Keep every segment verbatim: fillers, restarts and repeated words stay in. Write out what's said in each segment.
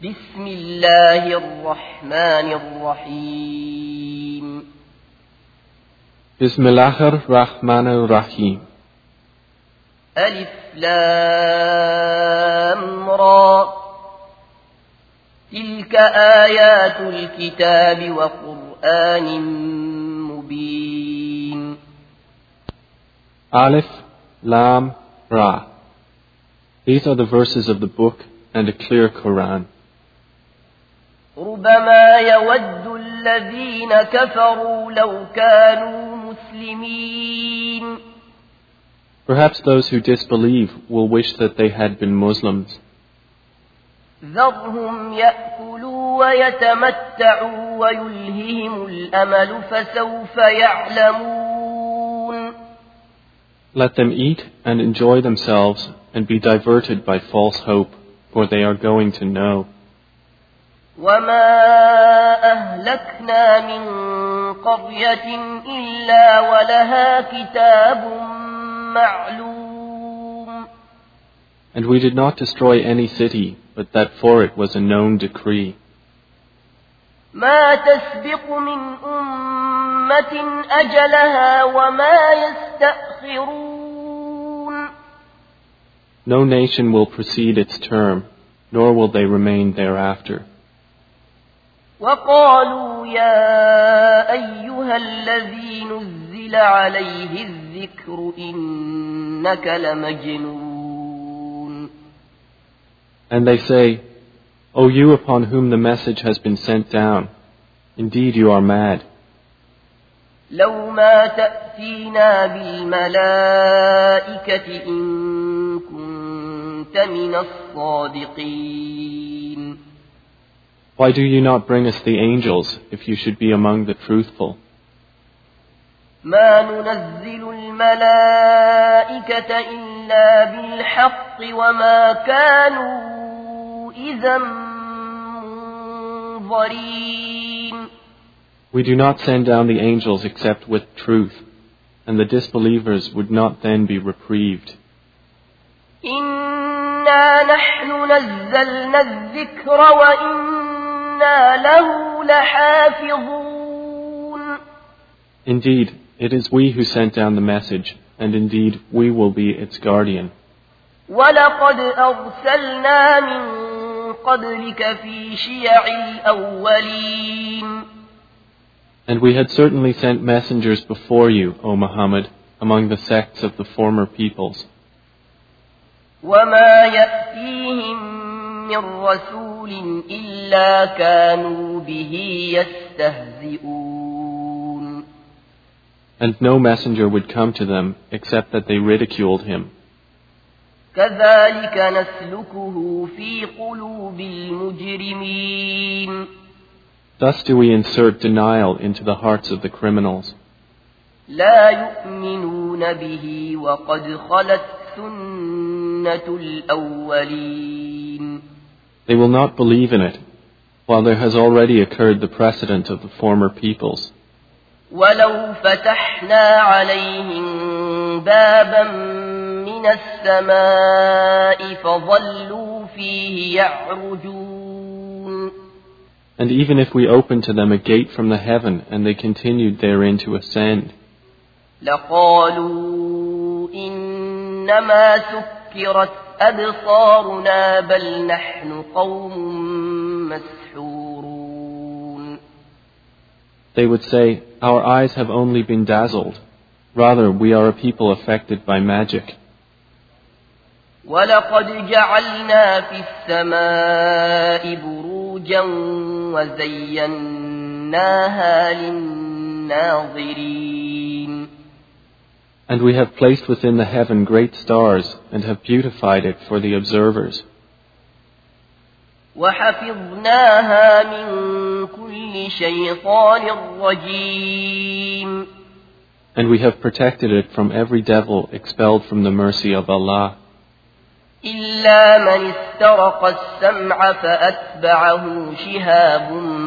بسم الله الرحمن الرحيم بسم الله الرحمن الرحيم ألف لام را تلك آيات الكتاب وقرآن مبين Alif, Lam, Ra. These are the verses of the book and a clear Quran. ربما يود الذين كفروا لو كانوا مسلمين. Perhaps those who disbelieve will wish that they had been Muslims. ذرهم يأكلوا ويتمتعوا ويلههم الأمل فسوف يعلمون. Let them eat and enjoy themselves and be diverted by false hope, for they are going to know. وما أهلكنا من قرية إلا ولها كتاب معلوم. And we did not destroy any city, but that for it was a known decree. ما تسبق من أمة أجلها وما يستأخرون. No nation will precede its term, nor will they remain thereafter. وقالوا يا أيها الذي نزل عليه الذكر إنك لمجنون. And they say, O you upon whom the message has been sent down, indeed you are mad. لو ما تأتينا بالملائكة إن كنت من الصادقين. Why do you not bring us the angels if you should be among the truthful? ما ننزل الملائكة إلا بالحق وما كانوا إذا منظرين. We do not send down the angels except with truth, and the disbelievers would not then be reprieved. إنا نحن نزلنا الذكر وإنا له لحافظون. Indeed, it is we who sent down the message, and indeed we will be its guardian. ولقد أرسلنا من قبلك في شيع الأولين. And we had certainly sent messengers before you, O Muhammad, among the sects of the former peoples. وما يأتيهم من رسول إلا كانوا به يستهزئون. And no messenger would come to them except that they ridiculed him. كذلك نسلكه في قلوب المجرمين. Thus do we insert denial into the hearts of the criminals. لا يؤمنون به وقد خلت سنة الأولين. They will not believe in it, while there has already occurred the precedent of the former peoples. ولو فتحنا عليهم بابا من السماء فظلوا فيه يعرجون. And even if we opened to them a gate from the heaven and they continued therein to ascend, لقالوا إنما سكرت أبصارنا بل نحن قوم مسحورون. they would say, Our eyes have only been dazzled. Rather, we are a people affected by magic. ولقد جعلنا في السماء بروجا وزيناها للناظرين. And we have placed within the heaven great stars and have beautified it for the observers. وحفظناها من كل شيطان رجيم. And we have protected it from every devil expelled from the mercy of Allah. إلا من استرق السمع فأتبعه شهاب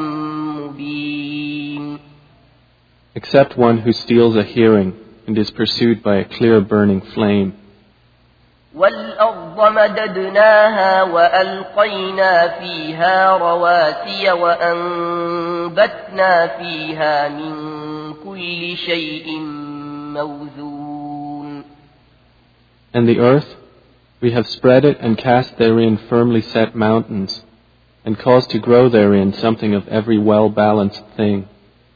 مبين. Except one who steals a hearing and is pursued by a clear burning flame. والأرض مددناها وألقينا فيها رواسي وأنبتنا فيها من كل شيء موزون. And the earth, we have spread it and cast therein firmly set mountains, and caused to grow therein something of every well-balanced thing.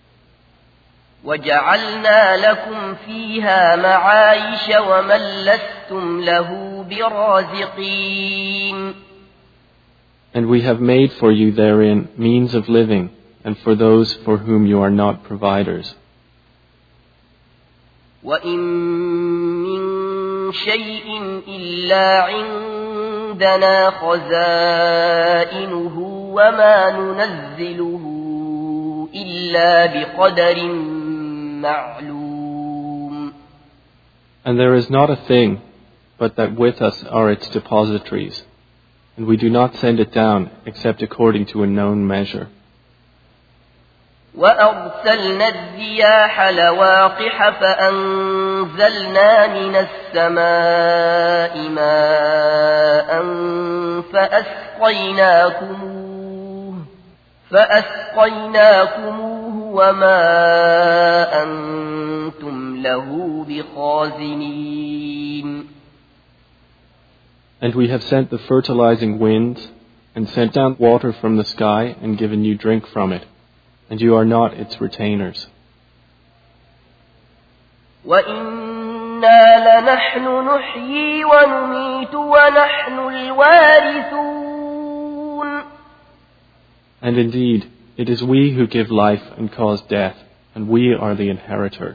وَجَعَلْنَا لَكُمْ فِيهَا مَعَايِشَ وَمَن لَّسْتُمْ لَهُ بِرَازِقِينَ. And we have made for you therein means of living, and for those for whom you are not providers. وَإِن مِّن شَيْءٍ إِلَّا عِندَنَا خَزَائِنُهُ وَمَا نُنَزِّلُهُ إِلَّا بِقَدَرٍ معلوم. And there is not a thing but that with us are its depositories, and we do not send it down except according to a known measure. وَأَرْسَلْنَا الرِّيَاحَ لَوَاقِحَ فَأَنزَلْنَا مِنَ السَّمَاءِ مَاءً فَأَسْقَيْنَاكُمُوهُ فَأَسْقَيْنَاكُمُوهُ وَمَا أَنْتُمْ لَهُ بِخَازِنِينَ. And we have sent the fertilizing winds, and sent down water from the sky, and given you drink from it, and you are not its retainers. وَإِنَّا لَنَحْنُ نُحْيِي وَنُمِيتُ وَنَحْنُ الْوَارِثُونَ. And indeed, it is we who give life and cause death, and we are the inheritor.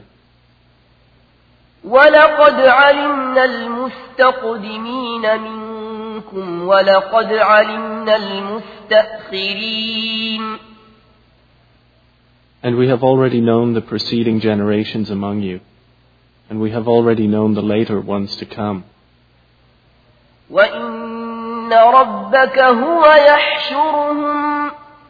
وَلَقَدْ عَلِمْنَا الْمُسْتَقْدِمِينَ مِنكُمْ وَلَقَدْ عَلِمْنَا الْمُسْتَأْخِرِينَ. And we have already known the preceding generations among you, and we have already known the later ones to come. وَإِنَّ رَبَّكَ هُوَ يَحْشُرُهُمْ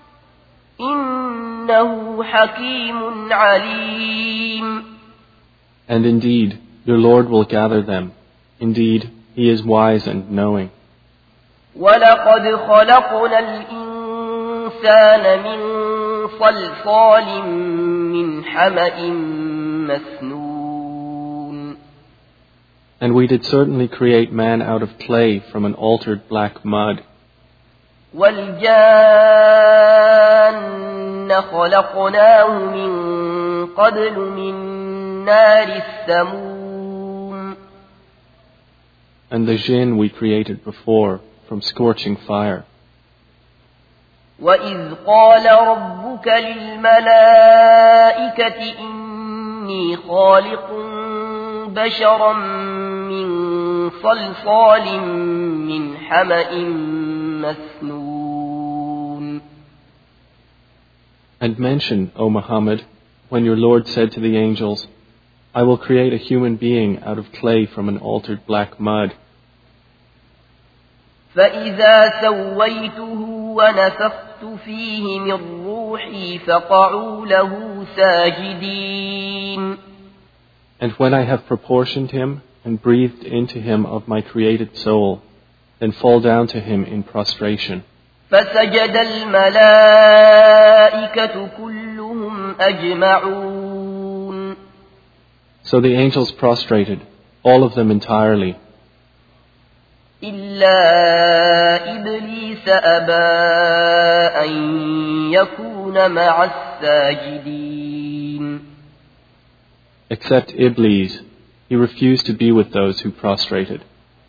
إِنَّهُ حَكِيمٌ عَلِيمٌ. And indeed, your Lord will gather them. Indeed, He is wise and knowing. وَلَقَدْ خَلَقْنَا الْإِنسَانَ مِنْ صَلْصَالٍ مِّنْ حَمَإٍ مَسْنُونٍ. And we did certainly create man out of clay from an altered black mud. وَالْجَانَّ خَلَقْنَاهُ مِنْ قَبْلُ مِنْ نَارِ السَّمُومِ. And the jinn we created before from scorching fire. وَإِذْ قَالَ رَبُّكَ لِلْمَلَائِكَةِ إِنِّي خَالِقٌ بَشَرًا مِّن صَلْصَالٍ مِّنْ حَمَإٍ مسنون. And mention, O Muhammad, when your Lord said to the angels, I will create a human being out of clay from an altered black mud. فَإِذَا سَوَّيْتُهُ وَنَفَخْتُ فِيهِ مِنْ رُوحِي فَقَعُوا لَهُ سَاجِدِينَ. And when I have proportioned him and breathed into him of my created soul, then fall down to him in prostration. فَسَجَدَ الْمَلَائِكَةُ كُلُّهُمْ أَجْمَعُونَ. So the angels prostrated, all of them entirely, إِلَّا إِبْلِيسَ أَبَى أَن يَكُونَ مَعَ السَّاجِدِينَ. Except Iblis, he refused to be with those who prostrated.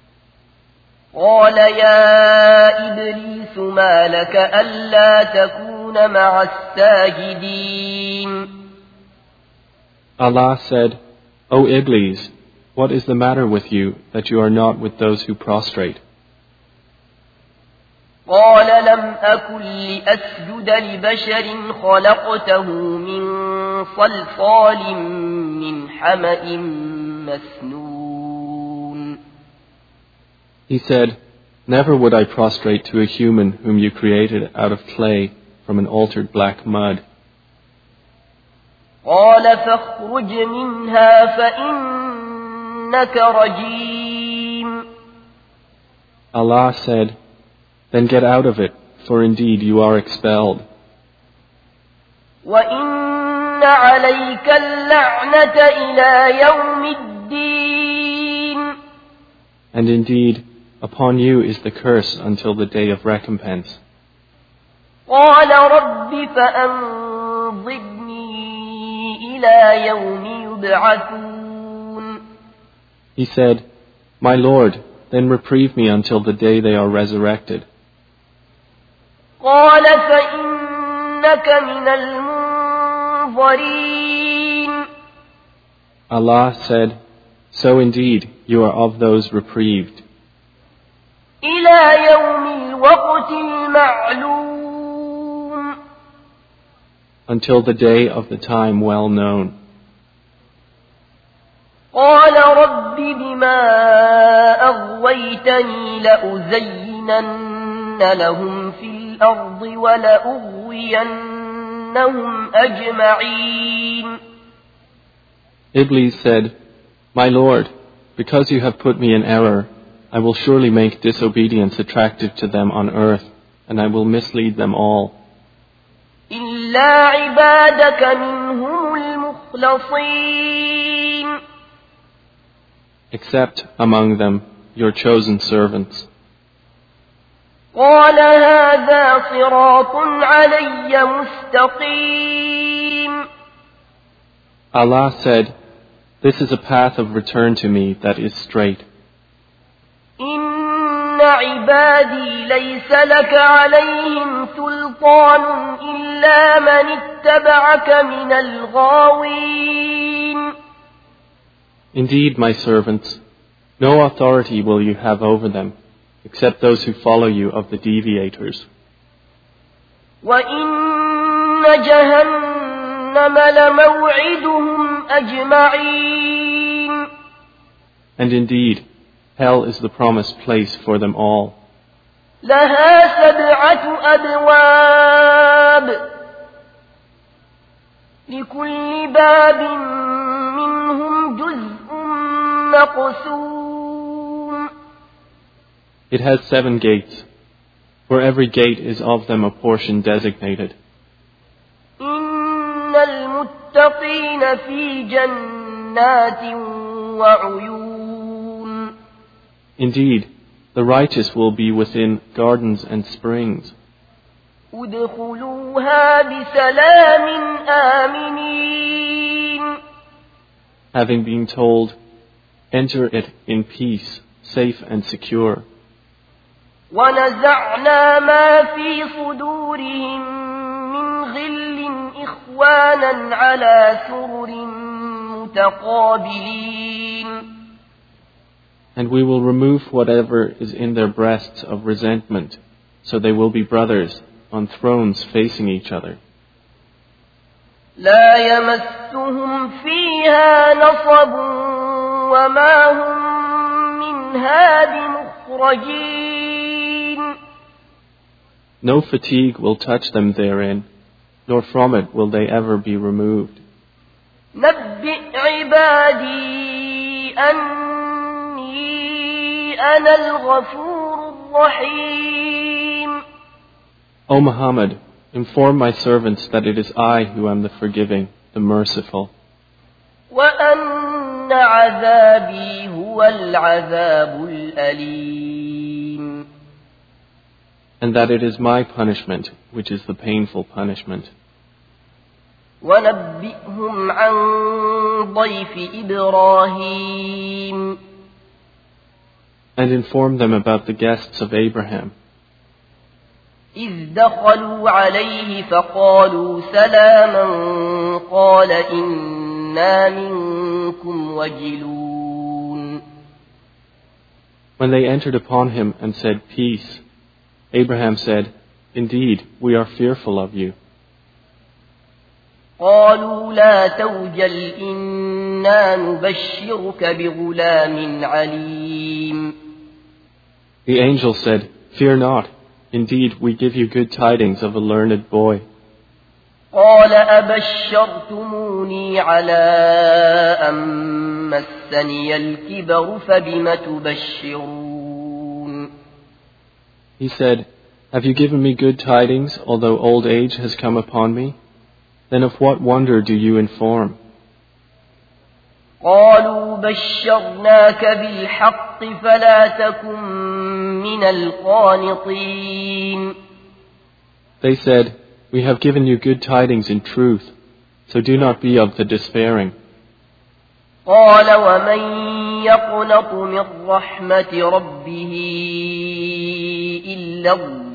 قَالَ يَا إِبْلِيسُ مَا لَكَ أَلَّا تَكُونَ مَعَ السَّاجِدِينَ. Allah said, O Iblis, what is the matter with you that you are not with those who prostrate? قَالَ لَمْ أَكُنْ لِأَسْجُدَ لِبَشَرٍ خَلَقْتَهُ مِنْ صَلْصَالٍ مِّنْ حَمَإٍ مسنون. He said, never would I prostrate to a human whom you created out of clay from an altered black mud. قَالَ فَاخْرُجْ مِنْهَا فَإِنَّكَ رَجِيمٌ. Allah said, "Then get out of it, for indeed you are expelled. وَإِنَّ عَلَيْكَ اللَّعْنَةَ إِلَى يَوْمِ الدِّينِ And indeed, upon you is the curse until the day of recompense." قَالَ رَبِّ فَأَنظِرْنِي إِلَى يَوْمِ يُبْعَثُونَ He said, "My Lord, then reprieve me until the day they are resurrected." قَالَ فَإِنَّكَ مِنَ الْمُنظَرِينَ Allah said, "So indeed you are of those reprieved, إِلَى يَوْمِ الْوَقْتِ الْمَعْلُومِ until the day of the time well known." قَالَ رَبِّ بِمَا أَغْوَيْتَنِي لَأُزَيِّنَنَّ لَهُمْ فِي الْأَرْضِ وَلَأُغْوِيَنَّهُمْ أَجْمَعِينَ Iblis said, "My Lord, because you have put me in error, I will surely make disobedience attractive to them on earth, and I will mislead them all, إِلَّا عِبَادَكَ مِنْهُمُ الْمُخْلَصِينَ except among them your chosen servants." قَالَ هَذَا صِرَاطٌ عَلَيَّ مُسْتَقِيمٌ Allah said, "This is a path of return to me that is straight. إِنَّ عِبَادِي لَيْسَ لَكَ عَلَيْهِمْ سُلْطَانٌ إِلَّا مَنِ اتَّبَعَكَ مِنَ الْغَاوِينَ Indeed, my servants, no authority will you have over them, except those who follow you of the deviators. وَإِنَّ جَهَنَّمَ لَمَوْعِدُهُمْ أَجْمَعِينَ And indeed, hell is the promised place for them all. لَهَا سَبْعَةُ أَبْوَابٍ لِكُلِّ بَابٍ مِّنْهُمْ جُزْءٌ مَّقْسُومٌ It has seven gates. For every gate is of them a portion designated. إِنَّ الْمُتَّقِينَ فِي جَنَّاتٍ وَعُيُونٍ Indeed, the righteous will be within gardens and springs. ادخلوها بسلام آمنين Having been told, enter it in peace, safe and secure. ونزعنا ما في صدورهم من غل إخوانا على سرر متقابلين And we will remove whatever is in their breasts of resentment, so they will be brothers on thrones facing each other. لا يمسهم فيها نصب وما هم منها بمخرجين No fatigue will touch them therein, nor from it will they ever be removed. نبئ عبادي أني أنا الغفور الرحيم O Muhammad, inform my servants that it is I who am the forgiving, the merciful, وأن عذابي هو العذاب الأليم and that it is my punishment which is the painful punishment. ونبئهم عن ضيف إبراهيم And inform them about the guests of Abraham. إذ دخلوا عليه فقالوا سلاما قال إنا منكم وجلون When they entered upon him and said, "Peace," Abraham said, "Indeed, we are fearful of you." قالوا لا توجل إنا نبشرك بغلام عليم The angel said, "Fear not. Indeed, we give you good tidings of a learned boy." قال أبشرتموني على أن مسني الكبر فبم تبشرون He said, "Have you given me good tidings, although old age has come upon me? Then of what wonder do you inform?" قالوا بشرناك بالحق فلا تكن من القانطين. They said, "We have given you good tidings in truth, so do not be of the despairing." قال ومن يقنط من رحمة ربه إلا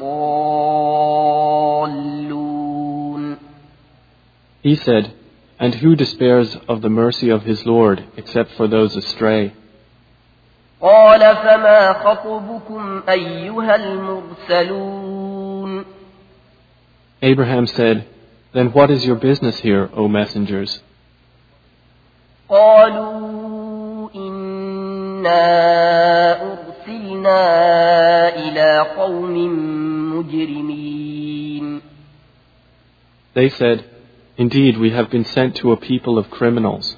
الضالون. He said, "And who despairs of the mercy of his Lord except for those astray?" قال فما خطبكم أيها المرسلون. Abraham said, "Then what is your business here, O messengers?" قالوا إنا أرسلنا إلى قوم مجرمين. They said, "Indeed, we have been sent to a people of criminals.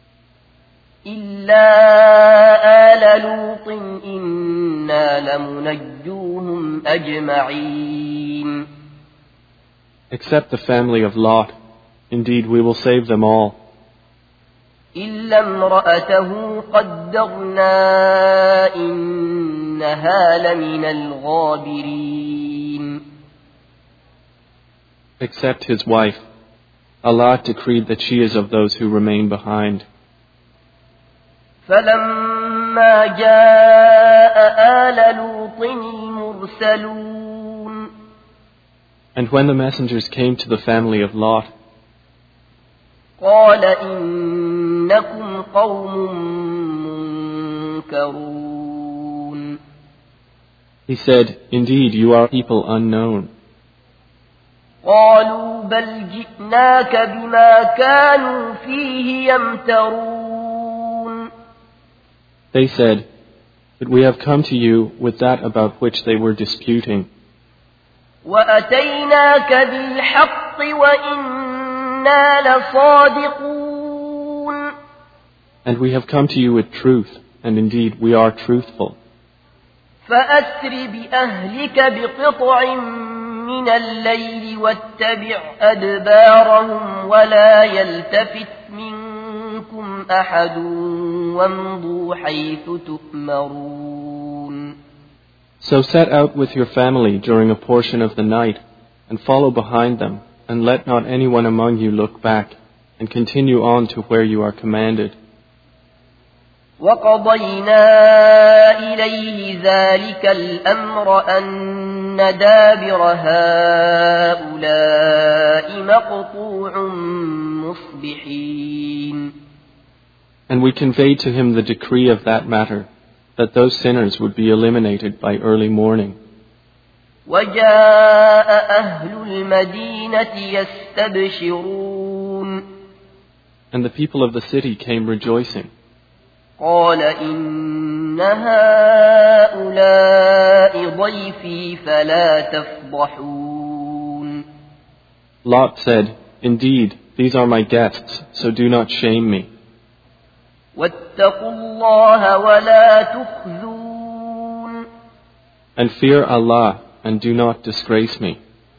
إلا آل لوط إنا لمنجوهم أجمعين. Except the family of Lot. Indeed, we will save them all. إلا امرأته قدرنا إنها لمن الغابرين. Except his wife. Allah decreed that she is of those who remain behind. فلما جاء آل لوط المرسلون. And when the messengers came to the family of Lot, قال إنكم قوم منكرون. he said, "Indeed, you are people unknown." قالوا بل جئناك بما كانوا فيه يمترون. They said, "But we have come to you with that about which they were disputing. وأتيناك بالحق وإنا لصادقون. And we have come to you with truth, and indeed we are truthful. فأسر بأهلك بقطع من الليل واتبع أدبارهم ولا يلتفت منكم أحد وامضوا حيث تؤمرون. So set out with your family during a portion of the night, and follow behind them, and let not anyone among you look back, and continue on to where you are commanded. وقضينا إليه ذلك الأمر أن دابر هؤلاء مقطوع مصبحين. And we conveyed to him the decree of that matter, that those sinners would be eliminated by early morning. وجاء أهل المدينة يستبشرون. And the people of the city came rejoicing. قال إن هؤلاء ضيفي فلا تفضحون. Lot said, "Indeed, these are my guests, so do not shame me. واتقوا الله ولا تخزون. And fear Allah, and do not disgrace me."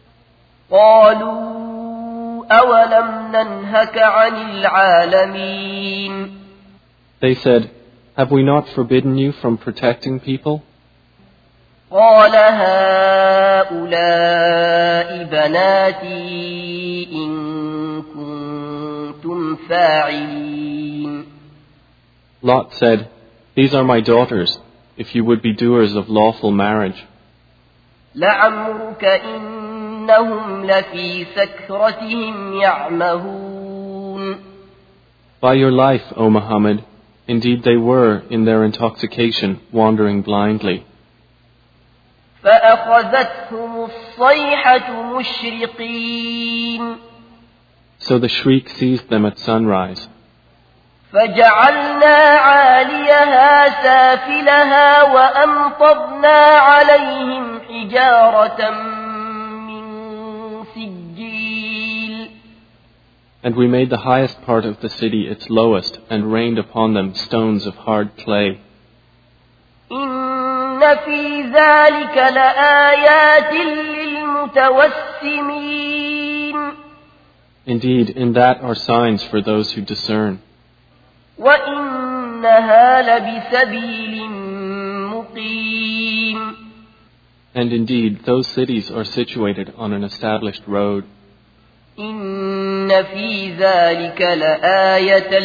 قالوا أولم ننهك عن العالمين. They said, "Have we not forbidden you from protecting people?" قال هؤلاء بناتي إن كنتم فاعلين. Lot said, "These are my daughters, if you would be doers of lawful marriage." لعمرك إنهم لفي سكرتهم يعمهون. By your life, O Muhammad, indeed they were, in their intoxication, wandering blindly. فأخذتهم الصيحة مشرقين. So the shriek seized them at sunrise. فجعلنا عاليها سافلها وأمطرنا عليهم حجارة من سجيل. And we made the highest part of the city its lowest, and rained upon them stones of hard clay. إن في ذلك لآيات للمتوسمين. Indeed, in that are signs for those who discern. وإنها لبسبيل مقيم. And indeed, those cities are situated on an established road. إن في ذلك لآية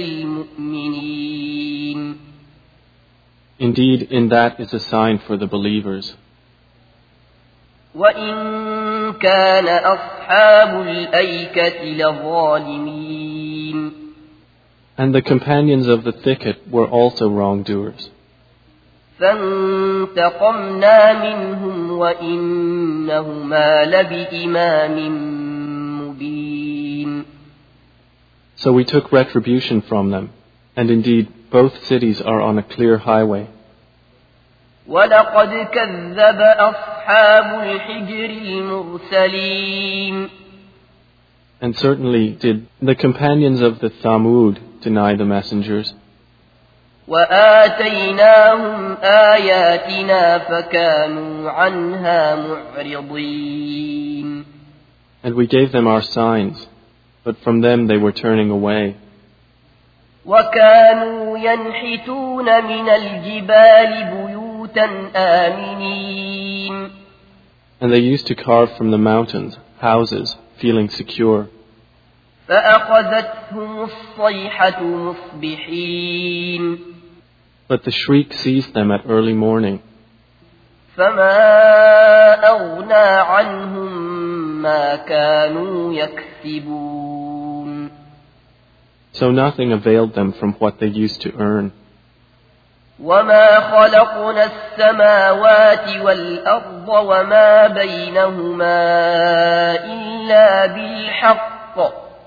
للمؤمنين. Indeed, in that is a sign for the believers. وإن كان أصحاب الأيكة لظالمين. And the companions of the thicket were also wrongdoers. فانتقمنا منهم وإنهما لبإمام مبين. So we took retribution from them, and indeed both cities are on a clear highway. ولقد كذب أصحاب الحجر المرسلين. And certainly did the companions of the Thamud deny the messengers. وآتيناهم آياتنا فكانوا عنها معرضين. And we gave them our signs, but from them they were turning away. وكانوا ينحتون من الجبال بيوتا آمنين. And they used to carve from the mountains houses, feeling secure. فأخذتهم الصيحة مصبحين. But the shriek seized them at early morning. فما أغنى عنهم ما كانوا يكسبون. So nothing availed them from what they used to earn. وما خلقنا السماوات والأرض وما بينهما إلا بالحق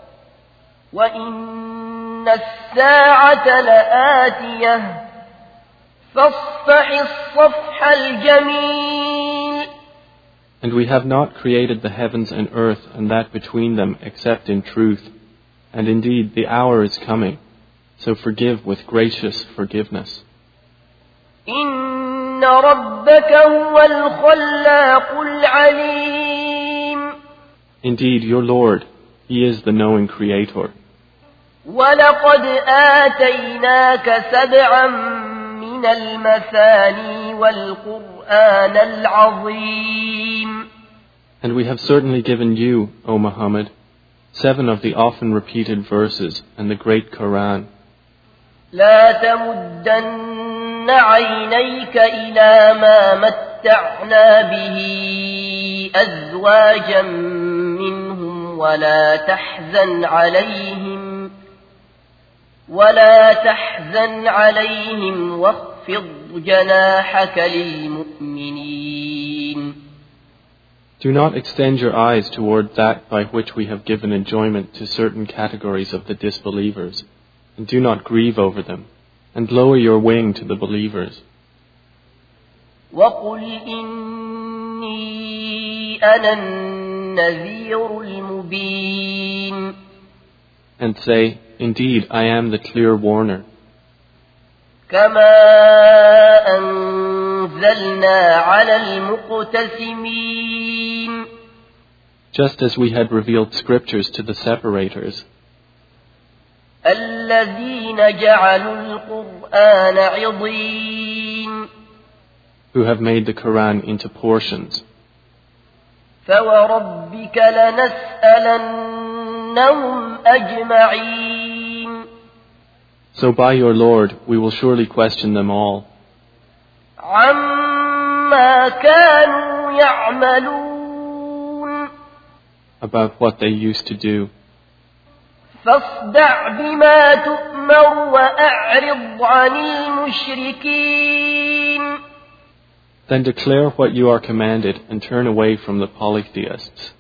وإن الساعة لآتية فاصفح الصفح الجميل. And we have not created the heavens and earth and that between them except in truth. And indeed the hour is coming, so forgive with gracious forgiveness. إن ربك هو الخلاق العليم. Indeed, your Lord, He is the knowing Creator. ولقد آتيناك سبعا من المثاني والقرآن العظيم. And we have certainly given you, O Muhammad, seven of the often repeated verses and the great Quran. لا تمدن عينيك إلى ما متعنا به أزواجا منهم ولا تحزن عليهم ولا تحزن عليهم واخفض جناحك للمؤمنين. Do not extend your eyes toward that by which we have given enjoyment to certain categories of the disbelievers, and do not grieve over them, and lower your wing to the believers. وَقُلْ إِنِّي أَنَا النَّذِيرُ الْمُبِينُ. And say, indeed, I am the clear warner. كَمَا أَنزَلْنَا عَلَى الْمُقْتَسِمِينَ. Just as we had revealed scriptures to the separators, الَّذِينَ جَعَلُوا الْقُرْآنَ عِضِينَ. who have made the Quran into portions. فَوَرَبِّكَ لَنَسْأَلَنَّهُمْ أَجْمَعِينَ. So by your Lord, we will surely question them all. عَمَّا كَانُوا يَعْمَلُونَ. About what they used to do. فاصدع بما تؤمر وأعرض عن المشركين. Then declare what you are commanded and turn away from the polytheists.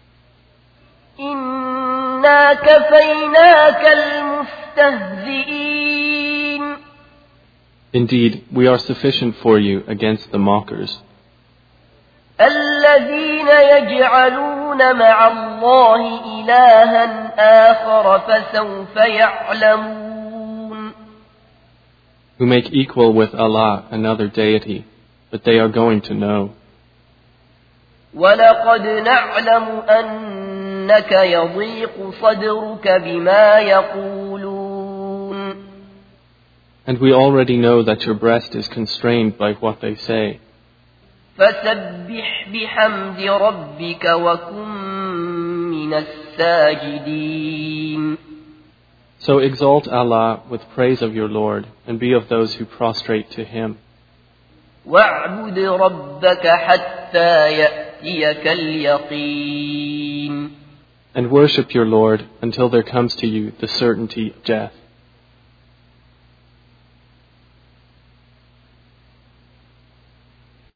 إنا كفيناك المستهزئين. Indeed, we are sufficient for you against the mockers. الذين يجعلون مع الله إلها آخر فسوف يعلمون. Who make equal with Allah another deity, but they are going to know. وَلَقَدْ نَعْلَمُ أَنَّكَ يَضِيقُ صَدْرُكَ بِمَا يَقُولُونَ. And we already know that your breast is constrained by what they say. فَسَبِّحْ بِحَمْدِ رَبِّكَ وَكُن مِّنَ السَّاجِدِينَ. So exalt Allah with praise of your Lord, and be of those who prostrate to Him. وَاعْبُدْ رَبَّكَ حَتَّى يَأْتِيَكَ الْيَقِينُ. And worship your Lord until there comes to you the certainty of death.